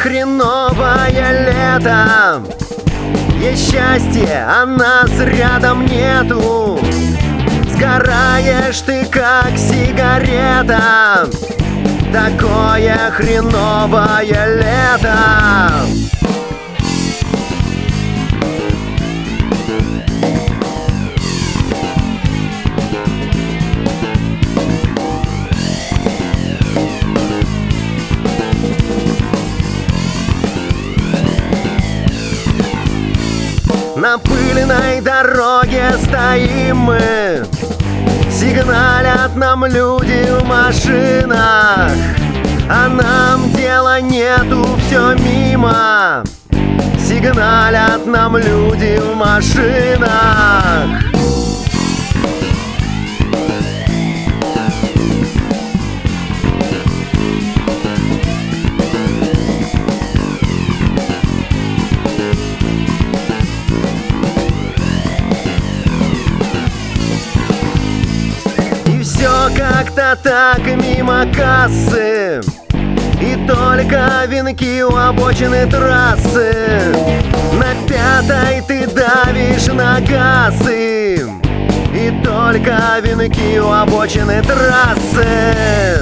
хреновое лето. Есть счастье, а нас рядом нету. Сгораешь ты, как сигарета. Такое хреновое лето. На пыльной дороге стоим мы, сигналят нам люди в машинах, а нам дела нету, все мимо. Сигналят нам люди в машинах. Как-то так мимо кассы, и только венки у обочины трассы. На пятой ты давишь на газы, и только венки у обочины трассы.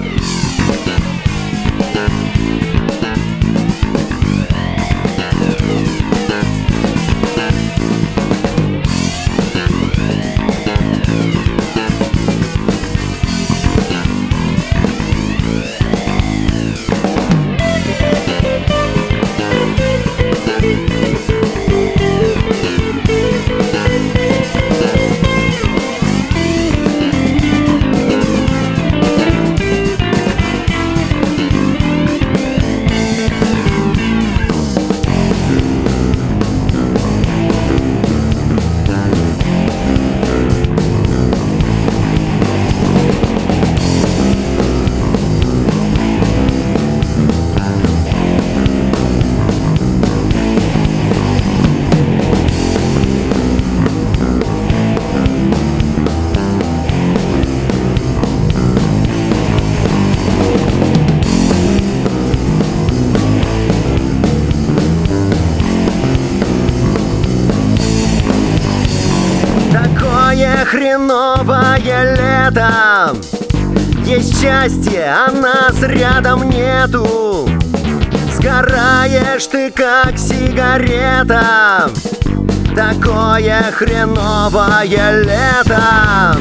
Хреновое лето. Есть счастье, а нас рядом нету. Сгораешь ты, как сигарета. Такое хреновое лето.